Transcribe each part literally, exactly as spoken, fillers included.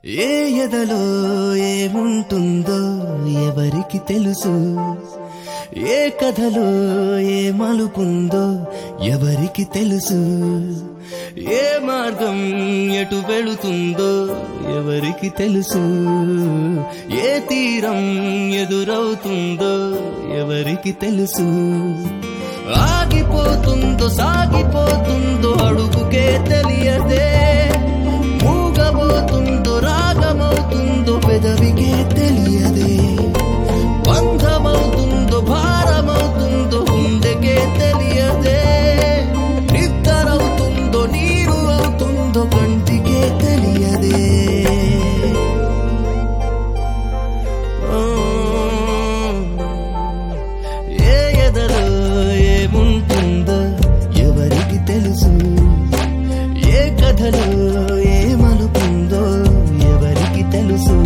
ఏ ఎదలో ఏముంటుందో ఎవరికి తెలుసు, ఏ కథలో ఏ మలుపుందో ఎవరికి తెలుసు, ఏ మార్గం ఎటు వెళుతుందో ఎవరికి తెలుసు, ఏ తీరం ఎదురవుతుందో ఎవరికి తెలుసు. ఆగిపోతుందో సాగిపోతుందో అడుగుకే తెలియదే, మూగబోతుందో రాగమవుతుందో పెదవికే తెలియదే, బంధమవుతుందో భారమవుతుందో గుండెకే తెలియదే, నిద్రవుతుందో నీరు అవుతుందో కంటికే తెలియదే. ఏ ఎదలో ఏముంటుందో ఎవరికి తెలుసు, ఏ కథలో ఏ మలుపుందో ఎవరికి తెలుసు.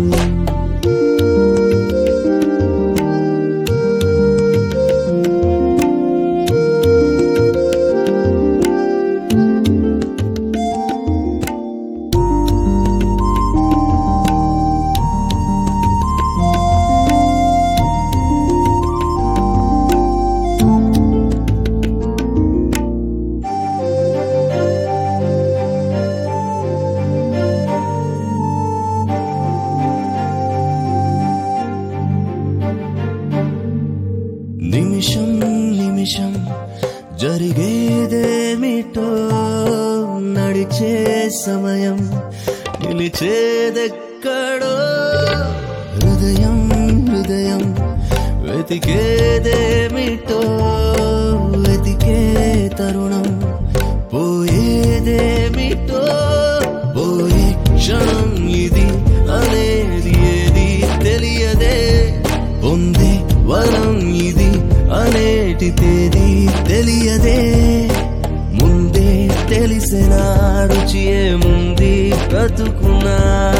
నిమిషం నిమిషం జరిగేదేమిటో, నడిచే సమయం నిలిచేదెక్కడో, హృదయం హృదయం వెతికేదేమిటో, వెతికే తరుణం పోయేదేమిటో, పోయే క్షణం ఇది అనేది ఏది తెలియదే, పొందే వరం ఇది అనేటి తేదీ తెలియదే, ముందే తెలిసిన రుచి ఏముంది బ్రతుకునా,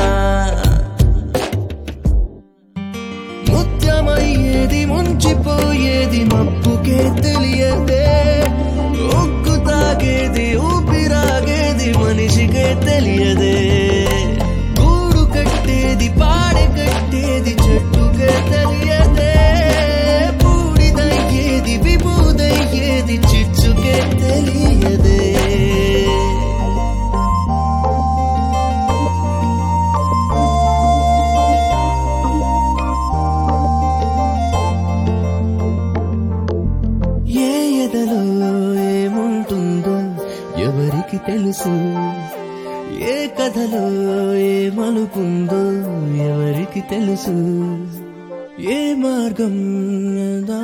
ముత్యమయ్యేది ముంచిపోయేది మబ్బుకే తెలియదే, ఉక్కు తాగేది ఊపిరాగేది మనిషికే తెలియదే, గూడు కట్టేది పాడి కట్టేది చెట్టుకే తెలియదే, బూడిదయ్యేది విభూదయ్యేది చిచ్చుకే తెలియదే. ఏ ఎదలో ఏముంటుందో ఎవరికి తెలుసు, ఏ కథలో ఏ మలుపుందో ఎవరికి తెలుసు, ఏ మార్గం